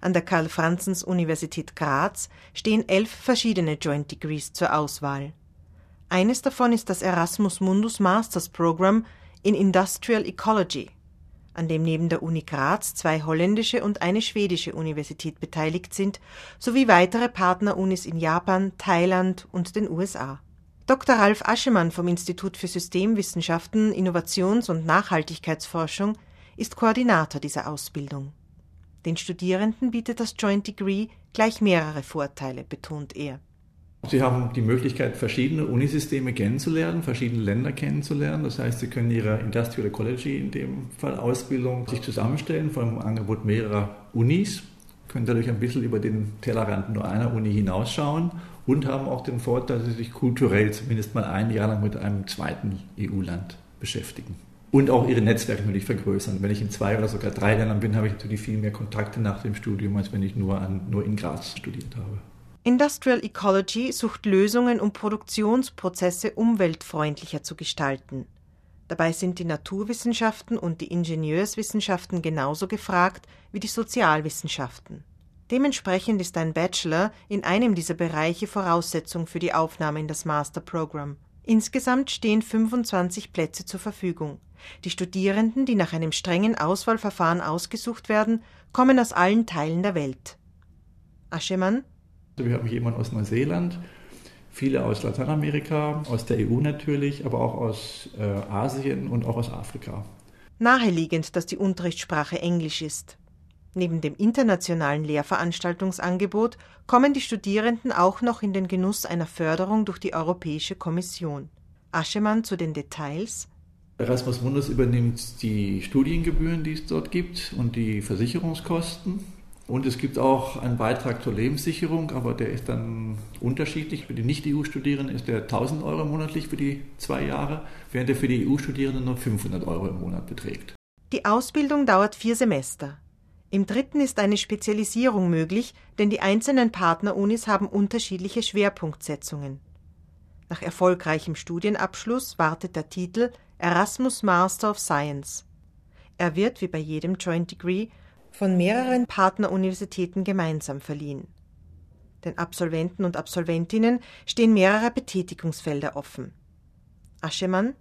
An der Karl-Franzens-Universität Graz stehen 11 verschiedene Joint Degrees zur Auswahl. Eines davon ist das Erasmus Mundus Masters Program in Industrial Ecology, an dem neben der Uni Graz 2 holländische und eine schwedische Universität beteiligt sind, sowie weitere Partnerunis in Japan, Thailand und den USA. Dr. Ralf Aschemann vom Institut für Systemwissenschaften, Innovations- und Nachhaltigkeitsforschung ist Koordinator dieser Ausbildung. Den Studierenden bietet das Joint Degree gleich mehrere Vorteile, betont er. Sie haben die Möglichkeit, verschiedene Unisysteme kennenzulernen, verschiedene Länder kennenzulernen. Das heißt, Sie können Ihre Industrial Ecology, in dem Fall Ausbildung, sich zusammenstellen von einem Angebot mehrerer Unis, können dadurch ein bisschen über den Tellerrand nur einer Uni hinausschauen und haben auch den Vorteil, dass Sie sich kulturell zumindest mal ein Jahr lang mit einem zweiten EU-Land beschäftigen. Und auch Ihre Netzwerke natürlich vergrößern. Wenn ich in 2 oder sogar 3 Ländern bin, habe ich natürlich viel mehr Kontakte nach dem Studium, als wenn ich nur in Graz studiert habe. Industrial Ecology sucht Lösungen, um Produktionsprozesse umweltfreundlicher zu gestalten. Dabei sind die Naturwissenschaften und die Ingenieurswissenschaften genauso gefragt wie die Sozialwissenschaften. Dementsprechend ist ein Bachelor in einem dieser Bereiche Voraussetzung für die Aufnahme in das Masterprogramm. Insgesamt stehen 25 Plätze zur Verfügung. Die Studierenden, die nach einem strengen Auswahlverfahren ausgesucht werden, kommen aus allen Teilen der Welt. Aschemann? Wir haben jemanden aus Neuseeland, viele aus Lateinamerika, aus der EU natürlich, aber auch aus Asien und auch aus Afrika. Naheliegend, dass die Unterrichtssprache Englisch ist. Neben dem internationalen Lehrveranstaltungsangebot kommen die Studierenden auch noch in den Genuss einer Förderung durch die Europäische Kommission. Aschemann zu den Details. Erasmus Mundus übernimmt die Studiengebühren, die es dort gibt, und die Versicherungskosten. Und es gibt auch einen Beitrag zur Lebenssicherung, aber der ist dann unterschiedlich. Für die Nicht-EU-Studierenden ist der 1.000 € monatlich für die 2 Jahre, während er für die EU-Studierenden nur 500 € im Monat beträgt. Die Ausbildung dauert 4 Semester. Im 3. ist eine Spezialisierung möglich, denn die einzelnen Partnerunis haben unterschiedliche Schwerpunktsetzungen. Nach erfolgreichem Studienabschluss wartet der Titel Erasmus Master of Science. Er wird, wie bei jedem Joint Degree, von mehreren Partneruniversitäten gemeinsam verliehen. Den Absolventen und Absolventinnen stehen mehrere Betätigungsfelder offen. Aschemann?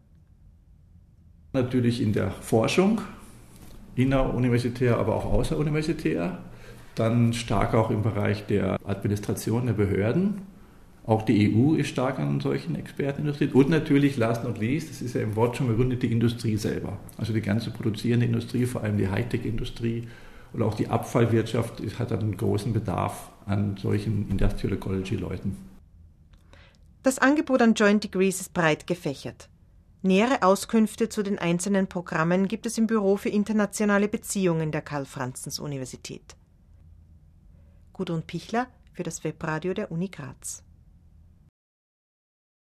Natürlich in der Forschung, inneruniversitär, aber auch außeruniversitär. Dann stark auch im Bereich der Administration der Behörden. Auch die EU ist stark an solchen Experten interessiert. Und natürlich, last not least, das ist ja im Wort schon begründet, die Industrie selber. Also die ganze produzierende Industrie, vor allem die Hightech-Industrie oder auch die Abfallwirtschaft hat dann einen großen Bedarf an solchen Industrial Ecology-Leuten. Das Angebot an Joint Degrees ist breit gefächert. Nähere Auskünfte zu den einzelnen Programmen gibt es im Büro für internationale Beziehungen der Karl-Franzens-Universität. Gudrun Pichler für das Webradio der Uni Graz.